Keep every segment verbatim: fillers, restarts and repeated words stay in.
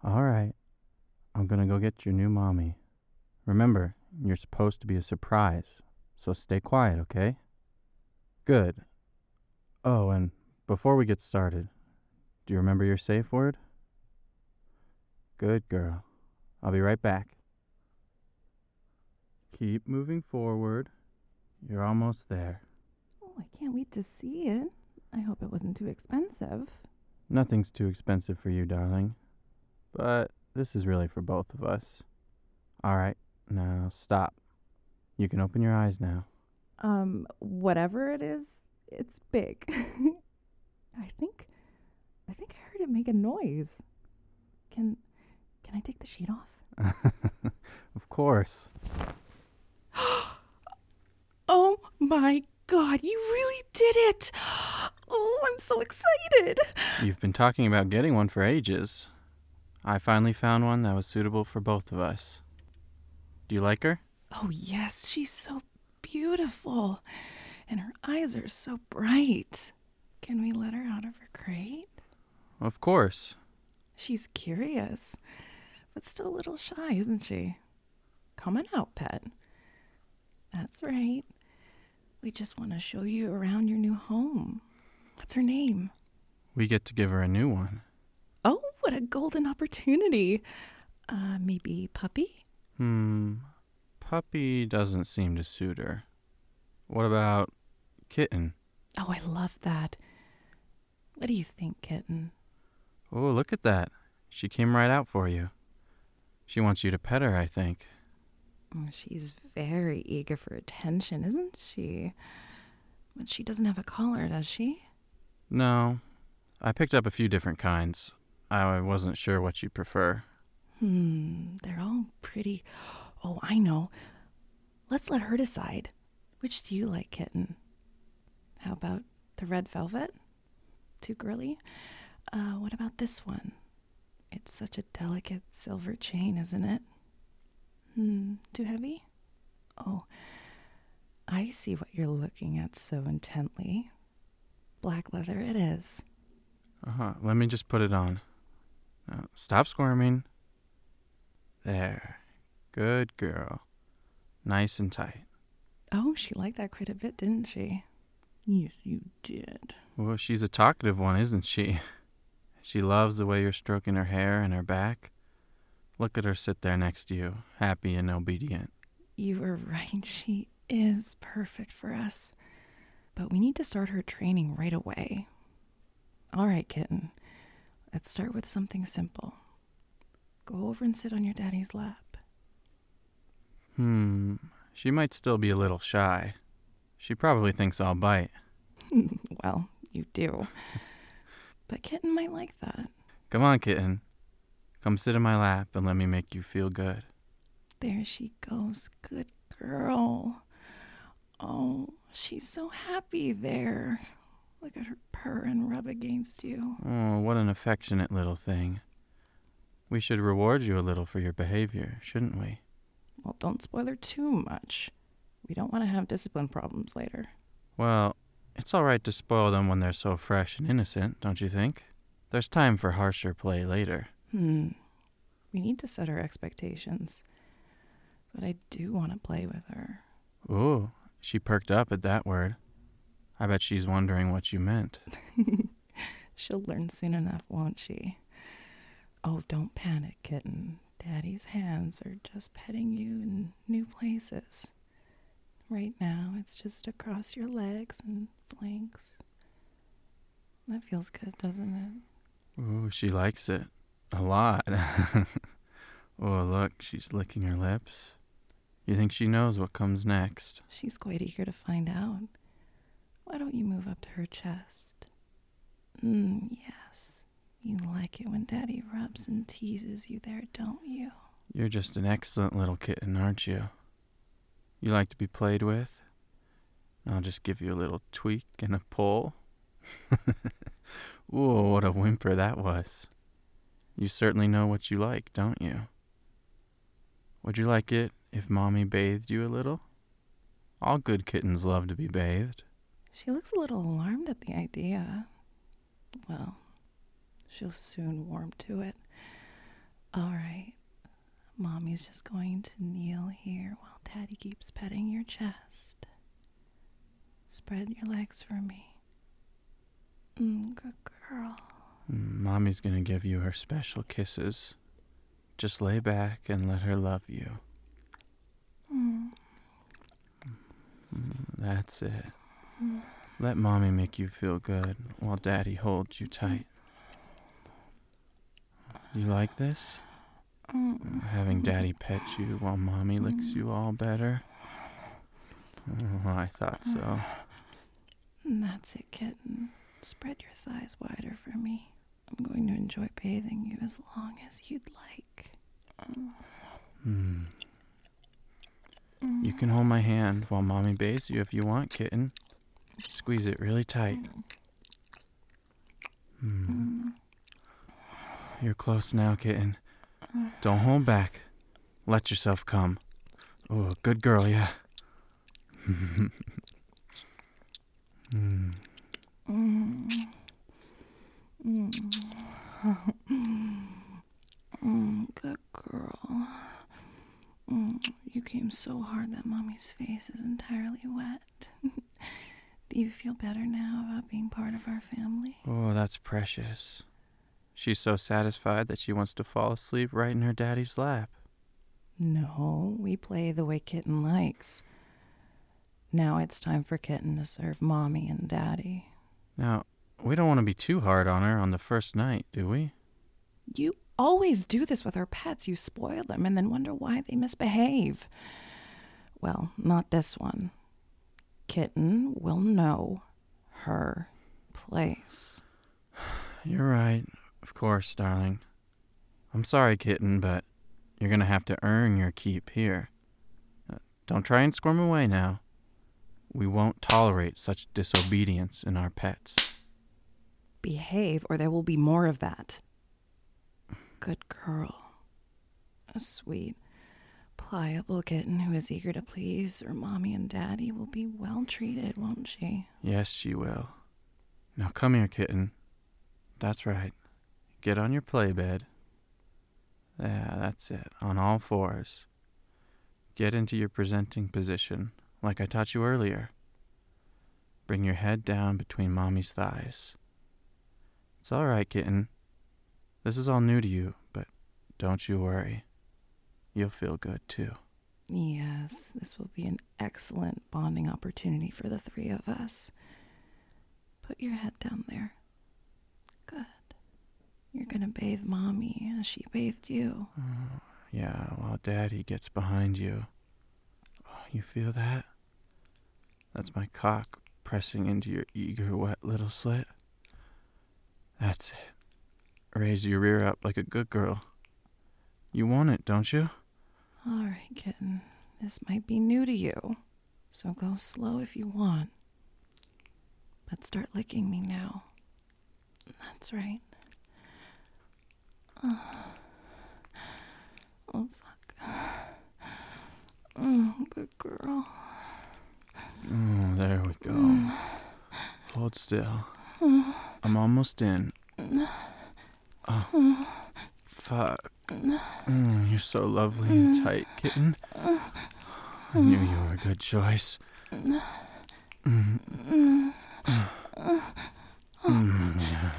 All right, I'm gonna go get your new mommy. Remember, you're supposed to be a surprise, so stay quiet, okay? Good. Oh, and before we get started, do you remember your safe word? Good girl. I'll be right back. Keep moving forward. You're almost there. Oh, I can't wait to see it. I hope it wasn't too expensive. Nothing's too expensive for you, darling. But this is really for both of us. All right, now stop. You can open your eyes now. Um, whatever it is, it's big. I think I think I heard it make a noise. Can can I take the sheet off? Of course. Oh my god, you really did it! Oh, I'm so excited! You've been talking about getting one for ages. I finally found one that was suitable for both of us. Do you like her? Oh, yes, she's so beautiful. And her eyes are so bright. Can we let her out of her crate? Of course. She's curious, but still a little shy, isn't she? Come on out, pet. That's right. We just want to show you around your new home. What's her name? We get to give her a new one. Oh, what a golden opportunity. Uh, maybe Puppy? Hmm. Puppy doesn't seem to suit her. What about Kitten? Oh, I love that. What do you think, Kitten? Oh, look at that. She came right out for you. She wants you to pet her, I think. Oh, she's very eager for attention, isn't she? But she doesn't have a collar, does she? No. I picked up a few different kinds. I wasn't sure what you'd prefer. Hmm, they're all pretty. Oh, I know. Let's let her decide. Which do you like, Kitten? How about the red velvet? Too girly? Uh, what about this one? It's such a delicate silver chain, isn't it? Hmm, too heavy? Oh, I see what you're looking at so intently. Black leather it is. Uh-huh. Let me just put it on. Now, stop squirming. There. Good girl. Nice and tight. Oh, she liked that quite a bit, didn't she? Yes, you did. Well, she's a talkative one, isn't she? She loves the way you're stroking her hair and her back. Look at her sit there next to you, happy and obedient. You were right. She is perfect for us. But we need to start her training right away. All right, Kitten. Let's start with something simple. Go over and sit on your daddy's lap. Hmm. She might still be a little shy. She probably thinks I'll bite. Well, you do. But Kitten might like that. Come on, Kitten. Come sit in my lap and let me make you feel good. There she goes. Good girl. Oh, she's so happy there. Look at her purr and rub against you. Oh, what an affectionate little thing. We should reward you a little for your behavior, shouldn't we? Well, don't spoil her too much. We don't want to have discipline problems later. Well, it's all right to spoil them when they're so fresh and innocent, don't you think? There's time for harsher play later. Hmm. We need to set our expectations. But I do want to play with her. Ooh, she perked up at that word. I bet she's wondering what you meant. She'll learn soon enough, won't she? Oh, don't panic, Kitten. Daddy's hands are just petting you in new places. Right now, it's just across your legs and flanks. That feels good, doesn't it? Ooh, she likes it. A lot. Oh, look, she's licking her lips. You think she knows what comes next? She's quite eager to find out. Why don't you move up to her chest? Mm, yes. You like it when Daddy rubs and teases you there, don't you? You're just an excellent little kitten, aren't you? You like to be played with? I'll just give you a little tweak and a pull. Ooh, what a whimper that was. You certainly know what you like, don't you? Would you like it if Mommy bathed you a little? All good kittens love to be bathed. She looks a little alarmed at the idea. Well, she'll soon warm to it. All right. Mommy's just going to kneel here while Daddy keeps petting your chest. Spread your legs for me. Mm, good girl. Mommy's gonna give you her special kisses. Just lay back and let her love you. Mm. That's it. Let Mommy make you feel good while Daddy holds you tight. You like this? Having Daddy pet you while Mommy licks you all better? Oh, I thought so. That's it, kitten. Spread your thighs wider for me. I'm going to enjoy bathing you as long as you'd like. Hmm. You can hold my hand while Mommy bathes you if you want, kitten. Squeeze it really tight. Hmm. You're close now, kitten. Don't hold back. Let yourself come. Oh, good girl, yeah. mm. Mm. Mm. Mm, good girl. Mm, you came so hard that Mommy's face is entirely wet. Do you feel better now about being part of our family? Oh, that's precious. She's so satisfied that she wants to fall asleep right in her daddy's lap. No, we play the way Kitten likes. Now it's time for Kitten to serve Mommy and Daddy. Now, we don't want to be too hard on her on the first night, do we? You always do this with our pets. You spoil them and then wonder why they misbehave. Well, not this one. Kitten will know her place. You're right. Of course, darling. I'm sorry, kitten, but you're going to have to earn your keep here. Uh, don't try and squirm away now. We won't tolerate such disobedience in our pets. Behave, or there will be more of that. Good girl. A sweet, pliable kitten who is eager to please her Mommy and Daddy will be well treated, won't she? Yes, she will. Now come here, kitten. That's right. Get on your play bed. Yeah, that's it. On all fours. Get into your presenting position, like I taught you earlier. Bring your head down between Mommy's thighs. It's all right, kitten. This is all new to you, but don't you worry. You'll feel good, too. Yes, this will be an excellent bonding opportunity for the three of us. Put your head down there. Good. You're gonna bathe Mommy as she bathed you. Oh, yeah, while Daddy gets behind you. Oh, you feel that? That's my cock pressing into your eager, wet little slit. That's it. Raise your rear up like a good girl. You want it, don't you? All right, kitten. This might be new to you, so go slow if you want. But start licking me now. That's right. Oh, oh fuck. Oh, good girl. Oh, there we go. Mm. Hold still. Mm. I'm almost in. Oh, mm. Fuck. Mm, you're so lovely and tight, kitten. I knew you were a good choice. Mm. Mm. Mm, yeah.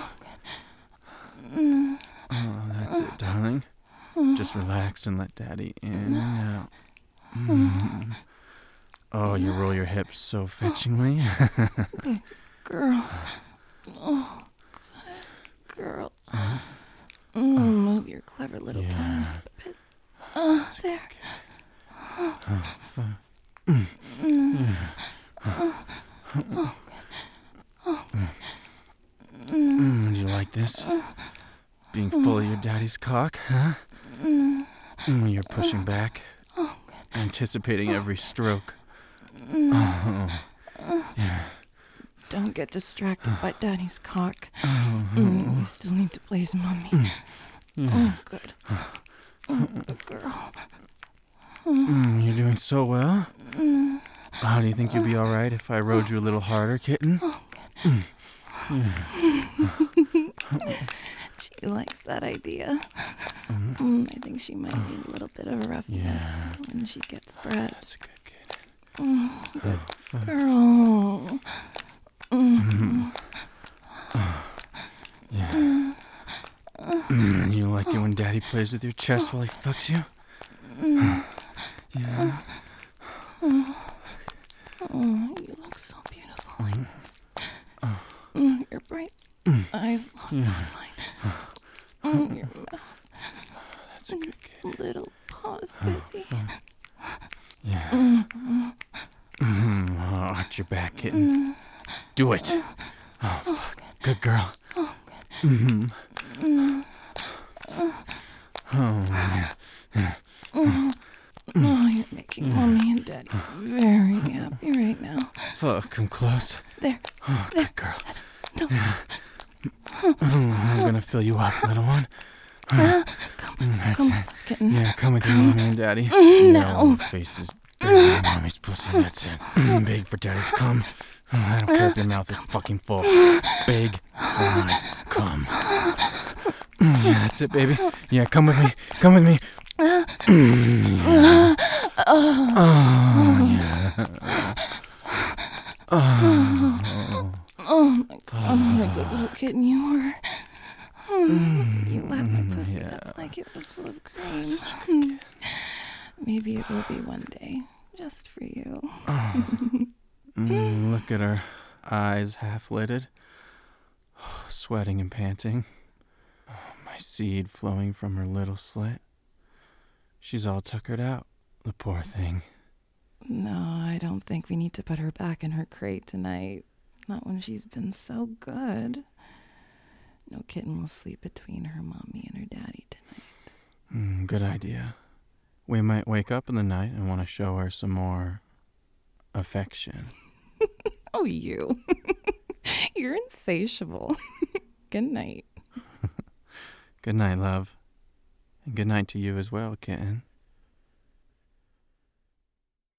Oh, that's it, darling. Just relax and let Daddy in and out. Mm. Oh, you roll your hips so fetchingly. Good girl. Oh, good girl. Mm, move your clever little yeah. tongue a bit. Oh, there. Oh, fuck. Mm. Yeah. Oh, oh, oh. Mm, do you like this? Being full of your daddy's cock, huh? Mm, you're pushing back, anticipating every stroke. Oh, yeah. Don't get distracted by Daddy's cock. Mm, you still need to please Mommy. Yeah. Oh, good. Oh, good girl. Mm, you're doing so well. How do you think you'd be all right if I rode you a little harder, kitten? Mm. Yeah. She likes that idea. Mm, I think she might need a little bit of roughness Yeah. when she gets bred. That's a good kid. Mm, good Fuck. girl. Mm. Yeah. Mm, you like it when Daddy plays with your chest while he fucks you? Yeah. Oh, you look so beautiful like this. Mm, your bright eyes lock Yeah. on mine. Mm, your mouth, That's a good kid. little paws busy. Yeah. Mm, Mm, oh, arch your back, kitten. Do it. Oh, fuck. Good girl. Mm-hmm. Oh, yeah. Oh, you're making Mommy and Daddy very happy right now. Fuck, come close. There, Oh, good girl. don't stop. Mm, I'm gonna fill you up, little one. Come, That's come it. with us, kitten. Yeah, come with your mommy and daddy. Mm, No, no. your face is big for mommy's pussy. That's it. Mm, Big for daddy's cum. Oh, I don't care if your mouth is fucking full. Big for cum. Mm, Yeah, that's it, baby. Yeah, come with me. Come with me. Mm, yeah. Oh, yeah. Oh. Oh my god, what a good little kitten you were. Mm, you lapped my pussy yeah. up like it was full of cream. Maybe it will be one day, just for you. Mm, look at her eyes half lidded, sweating and panting. Oh, my seed flowing from her little slit. She's all tuckered out, the poor thing. No, I don't think we need to put her back in her crate tonight. Not when she's been so good. No kitten will sleep between her mommy and her daddy tonight. Mm, good idea. We might wake up in the night and want to show her some more affection. Oh, you. You're insatiable. Good night. Good night, love. And good night to you as well, kitten.